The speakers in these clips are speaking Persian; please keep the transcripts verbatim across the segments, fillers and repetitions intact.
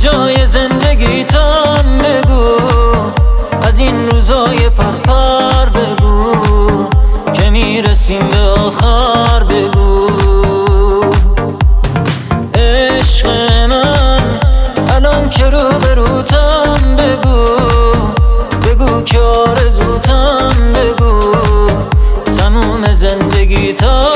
کجای زندگیتم بگو، از این روزای پرپر بگو که میرسیم به آخر بگو. عشق من الان که رو بروتم بگو، بگو که آرزوتم بگو، تموم زندگیتم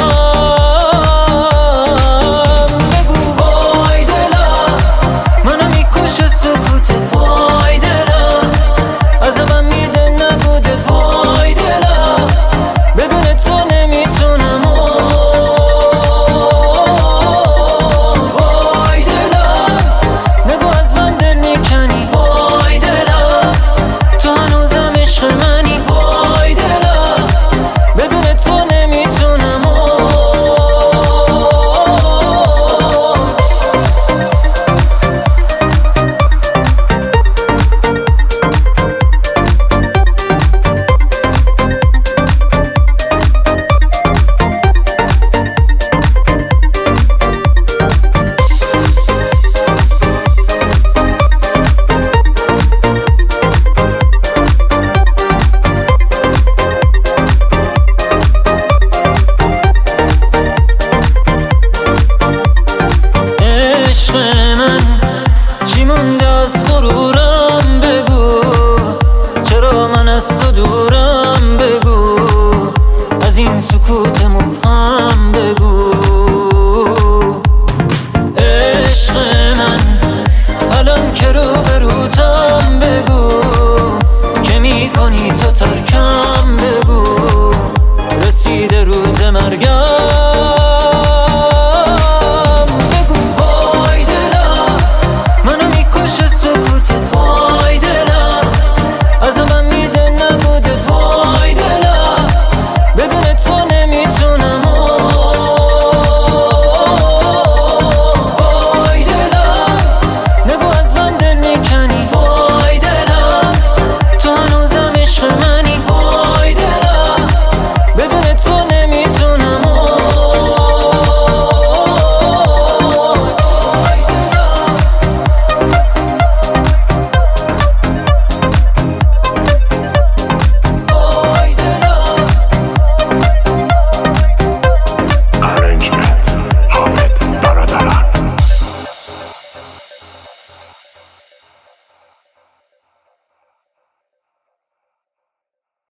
غرورم بگو، چرا من از تو دورم بگو، از این سکوت